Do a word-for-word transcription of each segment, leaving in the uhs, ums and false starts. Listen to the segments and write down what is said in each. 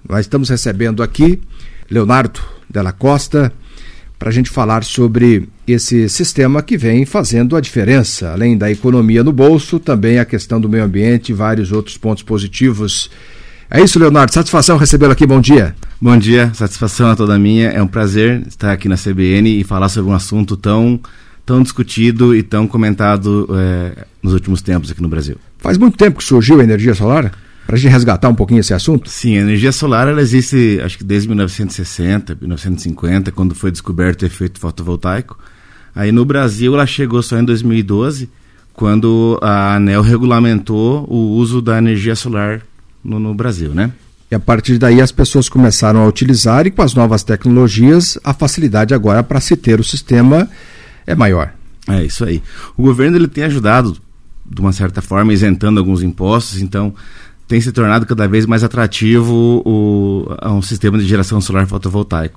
Nós estamos recebendo aqui Leonardo Della Costa para a gente falar sobre esse sistema que vem fazendo a diferença. Além da economia no bolso, também a questão do meio ambiente e vários outros pontos positivos. É isso, Leonardo. Satisfação recebê-lo aqui. Bom dia. Bom dia. Satisfação é toda minha. É um prazer estar aqui na C B N e falar sobre um assunto tão, tão discutido e tão comentado é, nos últimos tempos aqui no Brasil. Faz muito tempo que surgiu a energia solar? Para a gente resgatar um pouquinho esse assunto? Sim, a energia solar ela existe, acho que desde mil novecentos e sessenta, mil novecentos e cinquenta, quando foi descoberto o efeito fotovoltaico. Aí no Brasil ela chegou só em dois mil e doze, quando a ANEEL regulamentou o uso da energia solar no, no Brasil, né? E a partir daí as pessoas começaram a utilizar, e com as novas tecnologias a facilidade agora para se ter o sistema é maior. É isso aí. O governo ele tem ajudado, de uma certa forma, isentando alguns impostos, então tem se tornado cada vez mais atrativo o, um sistema de geração solar fotovoltaico.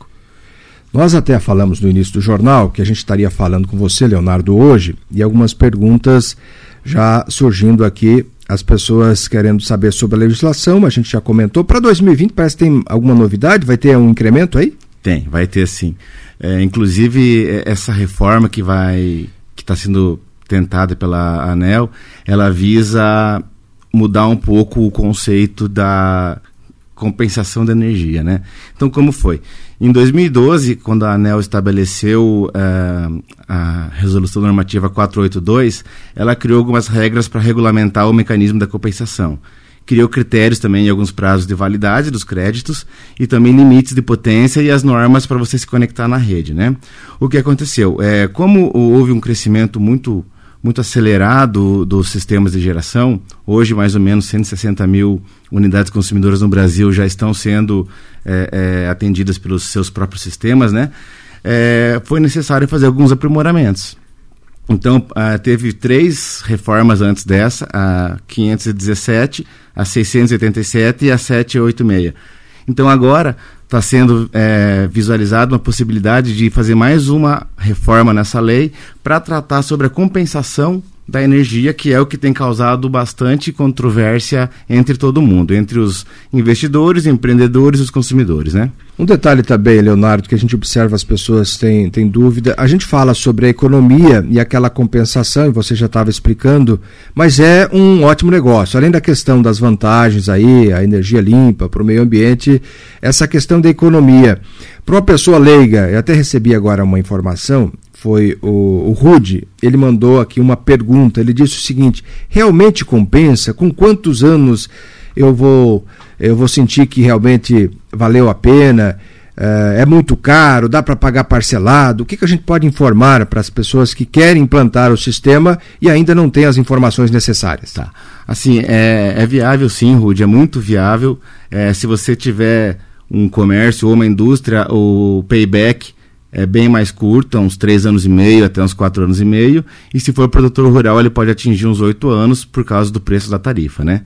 Nós até falamos no início do jornal que a gente estaria falando com você, Leonardo, hoje, e algumas perguntas já surgindo aqui, as pessoas querendo saber sobre a legislação, a gente já comentou. Para dois mil e vinte parece que tem alguma novidade? Vai ter um incremento aí? Tem, vai ter sim. É, inclusive, essa reforma que vai, que está sendo tentada pela ANEEL, ela visa mudar um pouco o conceito da compensação da energia, né? Então, como foi? Em dois mil e doze, quando a ANEEL estabeleceu uh, a Resolução Normativa quatrocentos e oitenta e dois, ela criou algumas regras para regulamentar o mecanismo da compensação. Criou critérios também e alguns prazos de validade dos créditos e também limites de potência e as normas para você se conectar na rede, né? O que aconteceu? É, como houve um crescimento muito muito acelerado dos sistemas de geração, hoje mais ou menos cento e sessenta mil unidades consumidoras no Brasil já estão sendo é, é, atendidas pelos seus próprios sistemas, né? É, foi necessário fazer alguns aprimoramentos. Então, ah, teve três reformas antes dessa, a quinhentos e dezessete, a seiscentos e oitenta e sete e a setecentos e oitenta e seis. Então, agora está sendo é, visualizada uma possibilidade de fazer mais uma reforma nessa lei para tratar sobre a compensação da energia, que é o que tem causado bastante controvérsia entre todo mundo, entre os investidores, empreendedores e os consumidores, né? Um detalhe também, Leonardo, que a gente observa, as pessoas têm, têm dúvida, a gente fala sobre a economia e aquela compensação, e você já estava explicando, mas é um ótimo negócio, além da questão das vantagens aí, a energia limpa para o meio ambiente, essa questão da economia. Para uma pessoa leiga, eu até recebi agora uma informação, foi o, o Rude, ele mandou aqui uma pergunta, ele disse o seguinte: realmente compensa? Com quantos anos eu vou, eu vou sentir que realmente valeu a pena? É, é muito caro? Dá para pagar parcelado? O que, que a gente pode informar para as pessoas que querem implantar o sistema e ainda não têm as informações necessárias? Tá. Assim, é, é viável sim, Rude, é muito viável. É, se você tiver um comércio ou uma indústria, o payback é bem mais curto, uns três anos e meio até uns quatro anos e meio, e se for produtor rural ele pode atingir uns oito anos por causa do preço da tarifa, né?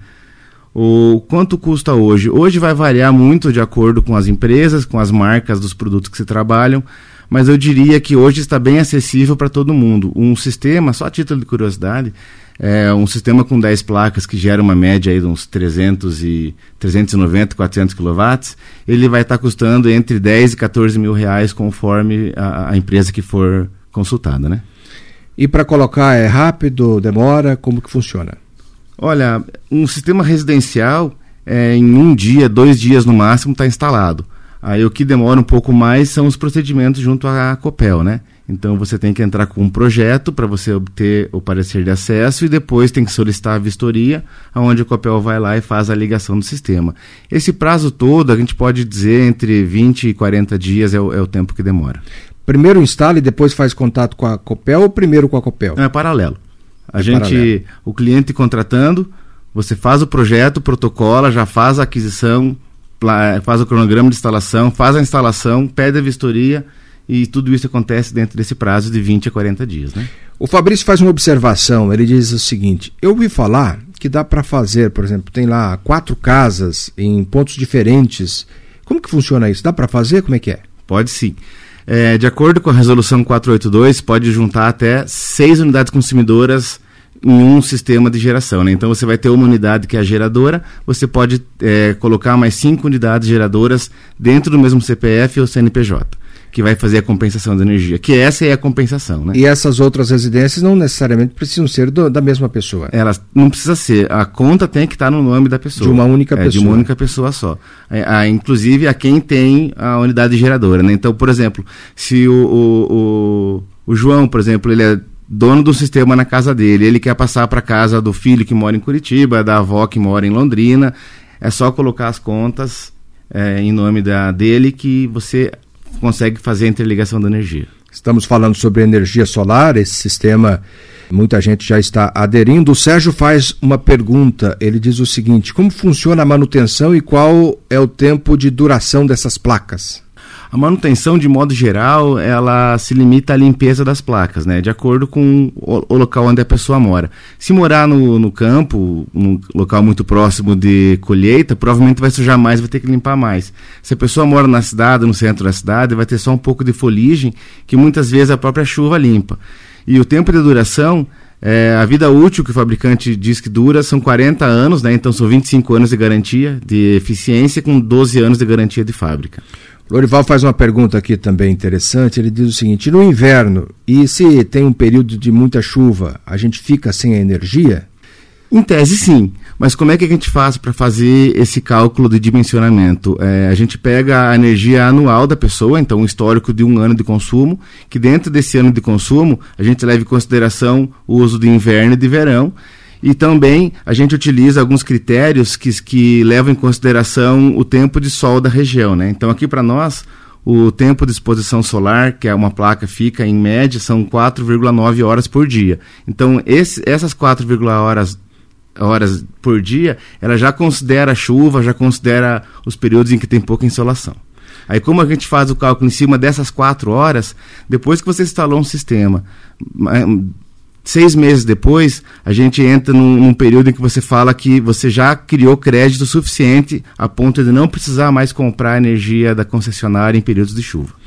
O quanto custa hoje? Hoje vai variar muito de acordo com as empresas, com as marcas dos produtos que se trabalham, mas eu diria que hoje está bem acessível para todo mundo. Um sistema, só a título de curiosidade, é um sistema com dez placas que gera uma média aí de uns trezentos e noventa, quatrocentos quilowatts, ele vai estar tá custando entre dez e quatorze mil reais conforme a, a empresa que for consultada, né? E para colocar é rápido, demora, como que funciona? Olha, um sistema residencial, é, em um dia, dois dias no máximo, está instalado. Aí o que demora um pouco mais são os procedimentos junto à Copel, né? Então você tem que entrar com um projeto para você obter o parecer de acesso e depois tem que solicitar a vistoria, onde a Copel vai lá e faz a ligação do sistema. Esse prazo todo, a gente pode dizer, entre vinte e quarenta dias é o, é o tempo que demora. Primeiro instala e depois faz contato com a Copel ou primeiro com a Copel? É paralelo. A é gente, paralelo. O cliente contratando, você faz o projeto, protocola, já faz a aquisição, faz o cronograma de instalação, faz a instalação, pede a vistoria, e tudo isso acontece dentro desse prazo de vinte a quarenta dias, né? O Fabrício faz uma observação, ele diz o seguinte: eu ouvi falar que dá para fazer, por exemplo, tem lá quatro casas em pontos diferentes. Como que funciona isso? Dá para fazer? Como é que é? Pode sim. É, de acordo com a resolução quatrocentos e oitenta e dois, pode juntar até seis unidades consumidoras em um sistema de geração, né? Então você vai ter uma unidade que é a geradora, você pode é, colocar mais cinco unidades geradoras dentro do mesmo C P F ou C N P J, que vai fazer a compensação da energia, que essa é a compensação, né? E essas outras residências não necessariamente precisam ser do, da mesma pessoa? Elas não precisa ser, a conta tem que estar no nome da pessoa. De uma única é, pessoa. De uma única pessoa só. É, a, inclusive a quem tem a unidade geradora, né? Então, por exemplo, se o, o, o, o João, por exemplo, ele é dono do sistema na casa dele, ele quer passar para a casa do filho que mora em Curitiba, da avó que mora em Londrina, é só colocar as contas é, em nome da, dele que você consegue fazer a interligação da energia. Estamos falando sobre energia solar, esse sistema muita gente já está aderindo. O Sérgio faz uma pergunta, ele diz o seguinte: como funciona a manutenção e qual é o tempo de duração dessas placas? A manutenção, de modo geral, ela se limita à limpeza das placas, né? De acordo com o, o local onde a pessoa mora. Se morar no, no campo, num local muito próximo de colheita, provavelmente vai sujar mais, vai ter que limpar mais. Se a pessoa mora na cidade, no centro da cidade, vai ter só um pouco de foligem, que muitas vezes a própria chuva limpa. E o tempo de duração, é, a vida útil que o fabricante diz que dura são quarenta anos, né? Então são vinte e cinco anos de garantia de eficiência com doze anos de garantia de fábrica. Lorival faz uma pergunta aqui também interessante, ele diz o seguinte: no inverno, e se tem um período de muita chuva, a gente fica sem a energia? Em tese, sim. Mas como é que a gente faz para fazer esse cálculo de dimensionamento? É, a gente pega a energia anual da pessoa, então um histórico de um ano de consumo, que dentro desse ano de consumo a gente leva em consideração o uso de inverno e de verão, e também a gente utiliza alguns critérios que, que levam em consideração o tempo de sol da região, né? Então aqui para nós, o tempo de exposição solar, que é uma placa fica em média, são quatro vírgula nove horas por dia. Então esse, essas quatro vírgula nove horas horas por dia, ela já considera a chuva, já considera os períodos em que tem pouca insolação. Aí como a gente faz o cálculo em cima dessas quatro horas, depois que você instalou um sistema, seis meses depois, a gente entra num, num período em que você fala que você já criou crédito suficiente a ponto de não precisar mais comprar energia da concessionária em períodos de chuva.